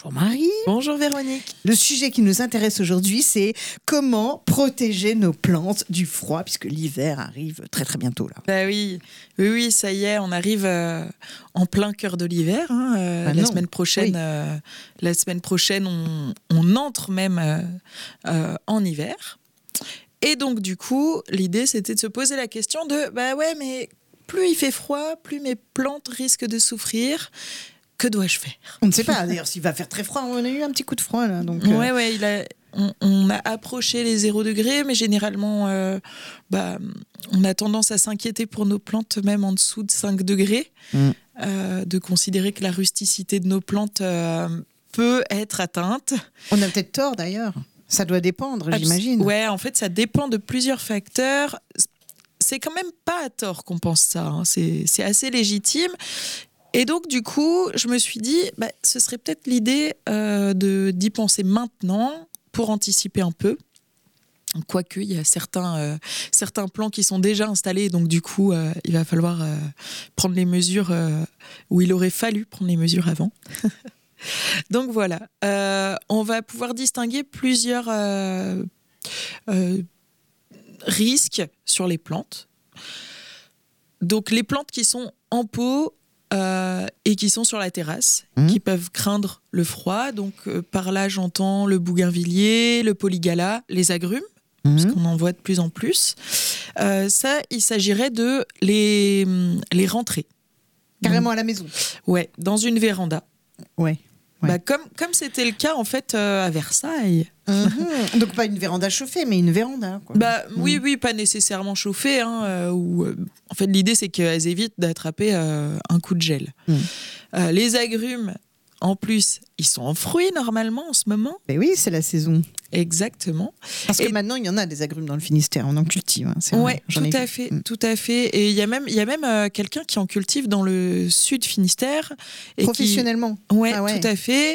Bonjour Marie. Bonjour Véronique. Le sujet qui nous intéresse aujourd'hui, c'est comment protéger nos plantes du froid, puisque l'hiver arrive très très bientôt là. Bah oui, ça y est, on arrive en plein cœur de l'hiver. La semaine prochaine, on entre même en hiver. Et donc du coup, l'idée c'était de se poser la question de mais plus il fait froid, plus mes plantes risquent de souffrir. Que dois-je faire ? On ne sait pas, d'ailleurs, s'il va faire très froid. On a eu un petit coup de froid là. Donc, on a approché les 0 degrés, mais généralement, on a tendance à s'inquiéter pour nos plantes, même en dessous de 5 degrés, de considérer que la rusticité de nos plantes peut être atteinte. On a peut-être tort d'ailleurs. Ça doit dépendre, j'imagine. Ouais, en fait, ça dépend de plusieurs facteurs. C'est quand même pas à tort qu'on pense ça. Hein. C'est assez légitime. Et donc, du coup, je me suis dit, ce serait peut-être l'idée d'y penser maintenant pour anticiper un peu. Quoique, il y a certains plans qui sont déjà installés. Donc, du coup, il va falloir prendre les mesures où il aurait fallu prendre les mesures avant. Donc, voilà. On va pouvoir distinguer plusieurs risques sur les plantes. Donc, les plantes qui sont en pot... et qui sont sur la terrasse, qui peuvent craindre le froid. Donc, par là, j'entends le bougainvillier, le polygala, les agrumes, parce qu'on en voit de plus en plus. Ça, il s'agirait de les rentrer. Carrément à la maison. Ouais, dans une véranda. Ouais. Comme c'était le cas, en fait, à Versailles. Donc, pas une véranda chauffée, mais une véranda. Quoi. Oui, pas nécessairement chauffée. En fait, l'idée, c'est qu'elles évitent d'attraper un coup de gel. Les agrumes, en plus, ils sont en fruits, normalement, en ce moment. Mais oui, c'est la saison. Exactement. Parce que maintenant, il y en a des agrumes dans le Finistère. On en cultive. Hein, oui, tout à fait. Et il y a même quelqu'un qui en cultive dans le sud Finistère. Et professionnellement. Tout à fait.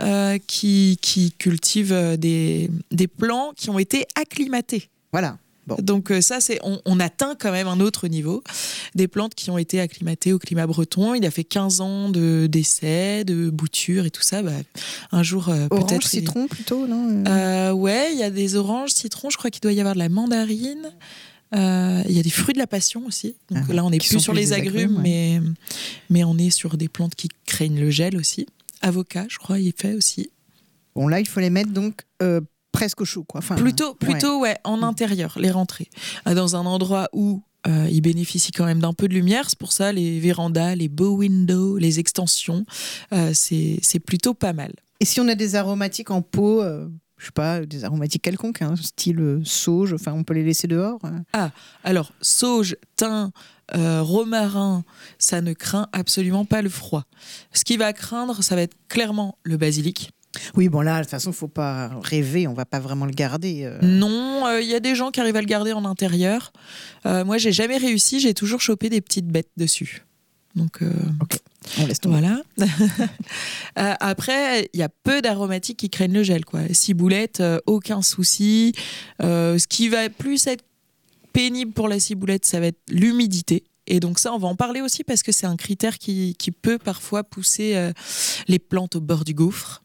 Qui cultive des plants qui ont été acclimatés. Voilà. Bon. Donc ça, on atteint quand même un autre niveau. Des plantes qui ont été acclimatées au climat breton. Il a fait 15 ans d'essais, de boutures et tout ça. Un jour, orange, peut-être... citron plutôt, non il y a des oranges, citrons. Je crois qu'il doit y avoir de la mandarine. Il y a des fruits de la passion aussi. Donc là, on n'est plus sur les agrumes, mais on est sur des plantes qui craignent le gel aussi. Avocat, je crois, il fait aussi. Bon, là, il faut les mettre donc... presque au chaud, quoi. Enfin, plutôt en intérieur, les rentrées. Dans un endroit où ils bénéficient quand même d'un peu de lumière. C'est pour ça, les vérandas, les bow windows, les extensions, c'est plutôt pas mal. Et si on a des aromatiques en pot, je sais pas, des aromatiques quelconques, style sauge, enfin, on peut les laisser dehors alors, sauge, thym, romarin, ça ne craint absolument pas le froid. Ce qui va craindre, ça va être clairement le basilic. Oui, bon là, de toute façon, il ne faut pas rêver, on ne va pas vraiment le garder. Non, il y a des gens qui arrivent à le garder en intérieur. Moi, je n'ai jamais réussi, j'ai toujours chopé des petites bêtes dessus. Donc, ok, on laisse tomber. Voilà. Après, il y a peu d'aromatiques qui craignent le gel, quoi. Ciboulette, aucun souci. Ce qui va plus être pénible pour la ciboulette, ça va être l'humidité. Et donc ça, on va en parler aussi parce que c'est un critère qui peut parfois pousser les plantes au bord du gouffre.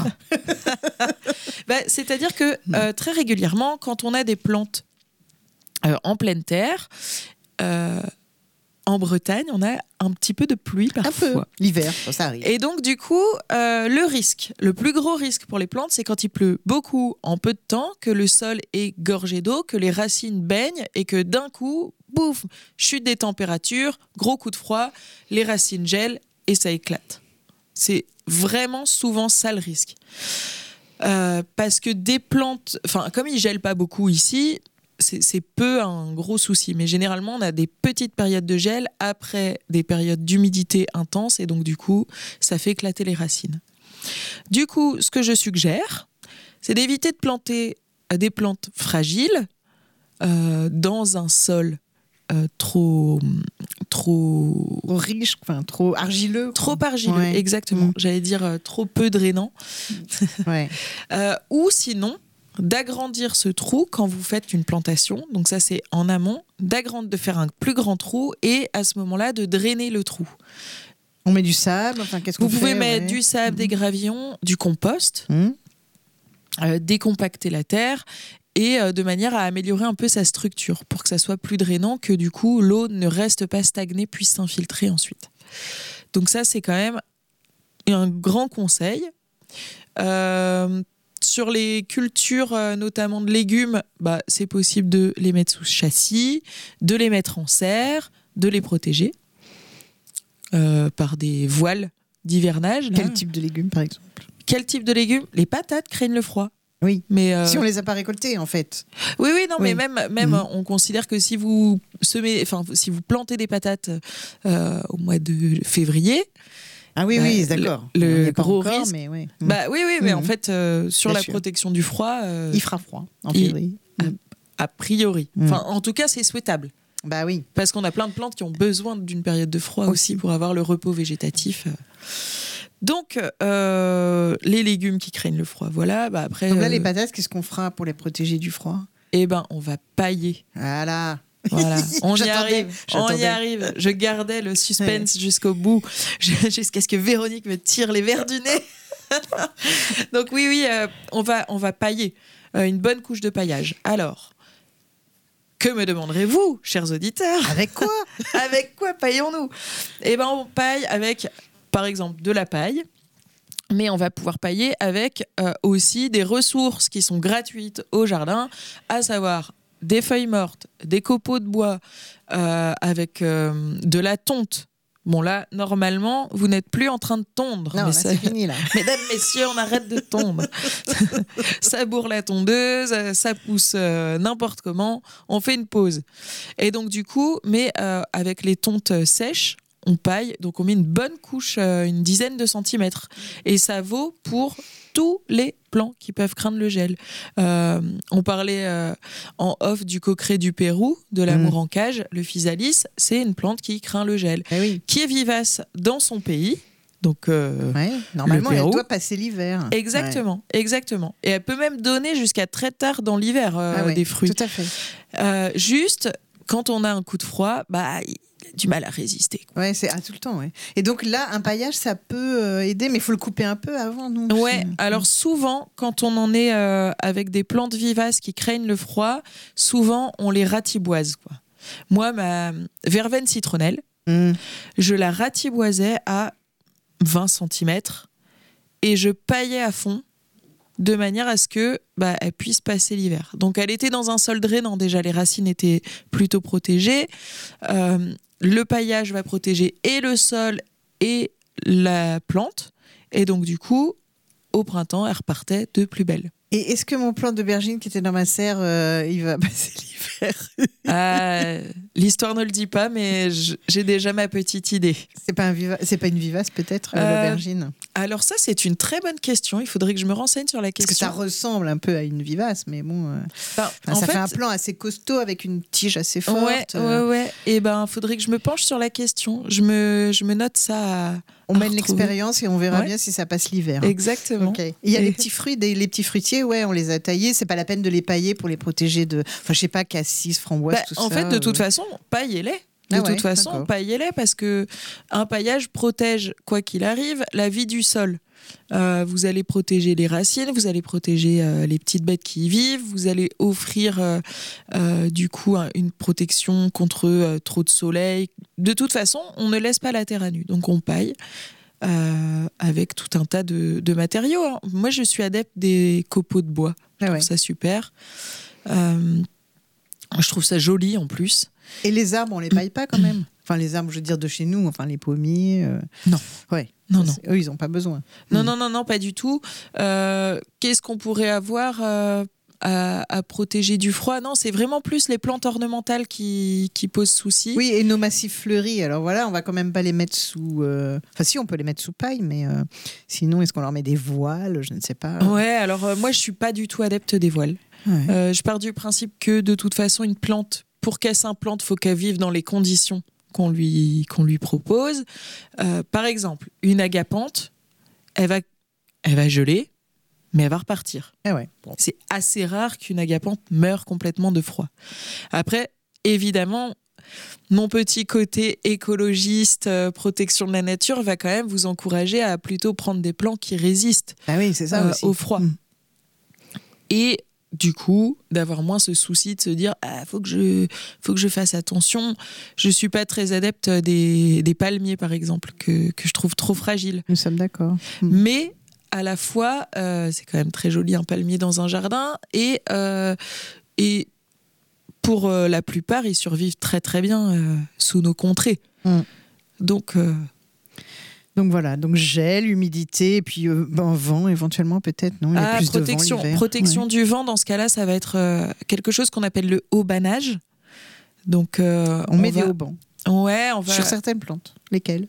C'est-à-dire que très régulièrement, quand on a des plantes en pleine terre, en Bretagne, on a un petit peu de pluie parfois. Un peu. L'hiver, ça arrive. Et donc du coup, le plus gros risque pour les plantes, c'est quand il pleut beaucoup en peu de temps, que le sol est gorgé d'eau, que les racines baignent et que d'un coup... Bouf, chute des températures, gros coup de froid, les racines gèlent et ça éclate. C'est vraiment souvent ça le risque. Parce que des plantes, comme ils gèlent pas beaucoup ici, c'est peu un gros souci. Mais généralement, on a des petites périodes de gel après des périodes d'humidité intense et donc du coup, ça fait éclater les racines. Du coup, ce que je suggère, c'est d'éviter de planter des plantes fragiles dans un sol trop riche, trop argileux. Trop argileux, exactement. J'allais dire trop peu drainant. Ou sinon, d'agrandir ce trou quand vous faites une plantation. Donc ça, c'est en amont, de faire un plus grand trou et à ce moment-là, de drainer le trou. On met du sable, enfin qu'est-ce qu'on Vous fait? pouvez mettre du sable, des gravillons, du compost, décompacter la terre et de manière à améliorer un peu sa structure pour que ça soit plus drainant, que du coup l'eau ne reste pas stagnée, puisse s'infiltrer ensuite. Donc ça, c'est quand même un grand conseil. Sur les cultures, notamment de légumes, c'est possible de les mettre sous châssis, de les mettre en serre, de les protéger par des voiles d'hivernage. Quel type de légumes, par exemple? Quel type de légumes? Les patates craignent le froid. Oui, mais si on les a pas récoltés, en fait. Oui, mais même on considère que si vous si vous plantez des patates au mois de février. Ah oui, d'accord. Le gros encore, risque. Mais ouais. Mais en fait, sur Bien la sûr. protection du froid, Il fera froid en février. a priori. Enfin, en tout cas, c'est souhaitable. Bah oui. Parce qu'on a plein de plantes qui ont besoin d'une période de froid aussi pour avoir le repos végétatif. Donc, les légumes qui craignent le froid, voilà. Après, donc là, les patates, qu'est-ce qu'on fera pour les protéger du froid? On va pailler. Voilà. On y arrive. Je gardais le suspense jusqu'au bout, jusqu'à ce que Véronique me tire les verres du nez. Donc oui, on va pailler. Une bonne couche de paillage. Alors, que me demanderez-vous, chers auditeurs? Avec quoi? Avec quoi paillons-nous? On paille avec, par exemple, de la paille. Mais on va pouvoir pailler avec aussi des ressources qui sont gratuites au jardin, à savoir des feuilles mortes, des copeaux de bois, avec de la tonte. Bon là, normalement, vous n'êtes plus en train de tondre. Non, mais c'est fini là. Mesdames, messieurs, on arrête de tondre. Ça bourre la tondeuse, ça pousse n'importe comment. On fait une pause. Et donc du coup, avec les tontes sèches, on paille, donc on met une bonne couche, une dizaine de centimètres. Et ça vaut pour tous les plants qui peuvent craindre le gel. On parlait en off du coqueret du Pérou, de l'amour en cage, le physalis, c'est une plante qui craint le gel, qui est vivace dans son pays. Donc, normalement, elle doit passer l'hiver. Exactement. Et elle peut même donner jusqu'à très tard dans l'hiver des fruits. Tout à fait. Juste, quand on a un coup de froid, il a du mal à résister. Ouais, c'est tout le temps. Ouais. Et donc là, un paillage, ça peut aider, mais il faut le couper un peu avant, non? Ouais. Alors souvent, quand on en est avec des plantes vivaces qui craignent le froid, souvent on les ratiboise, quoi. Moi, ma verveine citronnelle, je la ratiboisais à 20 cm et je paillais à fond de manière à ce que elle puisse passer l'hiver. Donc elle était dans un sol drainant, déjà les racines étaient plutôt protégées. Le paillage va protéger et le sol et la plante, et donc du coup au printemps elle repartait de plus belle. Et est-ce que mon plant d'aubergine qui était dans ma serre, il va passer l'hiver? L'histoire ne le dit pas, mais j'ai déjà ma petite idée. C'est pas une vivace peut-être, l'aubergine? Alors ça, c'est une très bonne question. Il faudrait que je me renseigne sur la question. Parce que ça ressemble un peu à une vivace, mais bon, ça fait un plant assez costaud avec une tige assez forte. Ouais. Et faudrait que je me penche sur la question. Je me note ça. On mène l'expérience et on verra bien si ça passe l'hiver. Exactement. Okay. Il y a les petits fruits, les petits fruitiers, on les a taillés. C'est pas la peine de les pailler pour les protéger de, je sais pas, cassis, framboises, tout ça. En fait, de toute façon, paillez-les. Paillez-les parce que un paillage protège, quoi qu'il arrive, la vie du sol. Vous allez protéger les racines, vous allez protéger les petites bêtes qui y vivent, vous allez offrir du coup une protection contre trop de soleil. De toute façon, on ne laisse pas la terre à nu, donc on paille avec tout un tas de matériaux. Moi, je suis adepte des copeaux de bois. Je trouve ça super. Je trouve ça joli en plus. Et les arbres, on les paille pas quand même? Enfin, les arbres, je veux dire, de chez nous, enfin les pommiers. Non. Ouais. Non. Eux, ils n'ont pas besoin. Non, pas du tout. Qu'est-ce qu'on pourrait avoir à protéger du froid? Non, c'est vraiment plus les plantes ornementales qui posent souci. Oui, et nos massifs fleuris. Alors voilà, on va quand même pas les mettre sous... Enfin si, on peut les mettre sous paille, mais sinon, est-ce qu'on leur met des voiles? Je ne sais pas. Ouais, alors moi, je suis pas du tout adepte des voiles. Ouais. Je pars du principe que de toute façon, une plante, pour qu'elle s'implante, il faut qu'elle vive dans les conditions qu'on lui propose. Par exemple, une agapante, elle va geler, mais elle va repartir. C'est assez rare qu'une agapante meure complètement de froid. Après, évidemment, mon petit côté écologiste, protection de la nature, va quand même vous encourager à plutôt prendre des plants qui résistent oui, c'est ça aussi. au froid. Et du coup, d'avoir moins ce souci de se dire faut que je fasse attention. Je suis pas très adepte des palmiers, par exemple, que je trouve trop fragiles. Nous sommes d'accord. Mais à la fois, c'est quand même très joli un palmier dans un jardin et pour la plupart, ils survivent très très bien sous nos contrées. Donc voilà, donc gel, humidité, et puis vent éventuellement peut-être, non? Il y a plus de vent l'hiver. Protection du vent, dans ce cas-là, ça va être quelque chose qu'on appelle le haubanage. Donc on met des haubans. Ouais, on va... Sur certaines plantes. Lesquelles?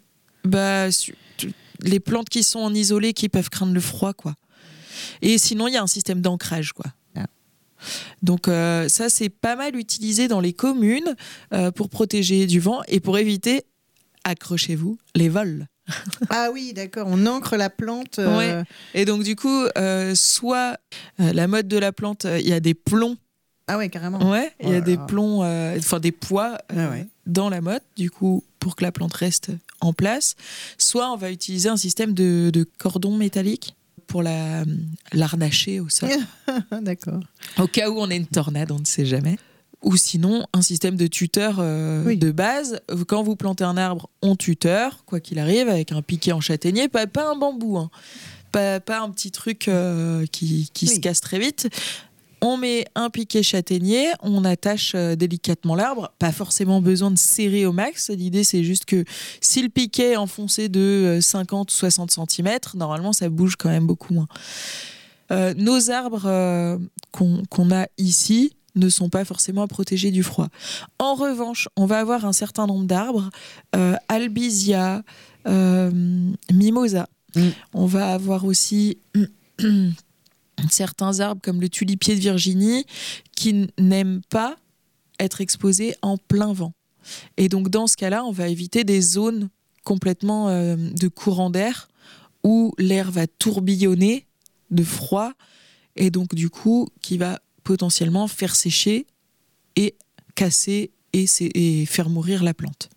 Les plantes qui sont en isolé, qui peuvent craindre le froid, quoi. Et sinon, il y a un système d'ancrage, quoi. Donc ça, c'est pas mal utilisé dans les communes pour protéger du vent et pour éviter, accrochez-vous, les vols. Ah oui, d'accord, on ancre la plante. Ouais. Et donc du coup, soit la mode de la plante, il y a des plombs. Ah ouais, carrément. Ouais, il y a des plombs, des poids dans la mode, du coup, pour que la plante reste en place. Soit on va utiliser un système de cordon métallique pour l'arnacher au sol. D'accord. Au cas où on ait une tornade, on ne sait jamais. Ou sinon, un système de tuteur de base. Quand vous plantez un arbre, on tuteur, quoi qu'il arrive, avec un piquet en châtaignier, pas un bambou, hein. Pas un petit truc qui se casse très vite. On met un piquet châtaignier, on attache délicatement l'arbre. Pas forcément besoin de serrer au max. L'idée, c'est juste que si le piquet est enfoncé de 50 ou 60 cm, normalement, ça bouge quand même beaucoup moins. Nos arbres qu'on a ici ne sont pas forcément protégés du froid. En revanche, on va avoir un certain nombre d'arbres, albizia, mimosa. On va avoir aussi certains arbres comme le tulipier de Virginie qui n'aiment pas être exposés en plein vent. Et donc dans ce cas-là, on va éviter des zones complètement de courant d'air où l'air va tourbillonner de froid et donc du coup qui va potentiellement faire sécher et casser et faire mourir la plante.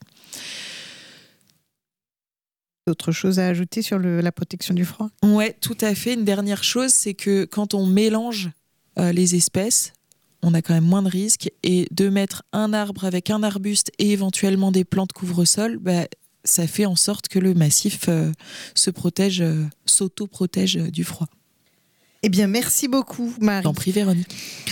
D'autres choses à ajouter sur la protection du froid? Ouais, tout à fait. Une dernière chose, c'est que quand on mélange les espèces, on a quand même moins de risques. Et de mettre un arbre avec un arbuste et éventuellement des plantes couvre-sol, ça fait en sorte que le massif s'auto-protège du froid. Eh bien, merci beaucoup, Marie. T'en prie, Véronique.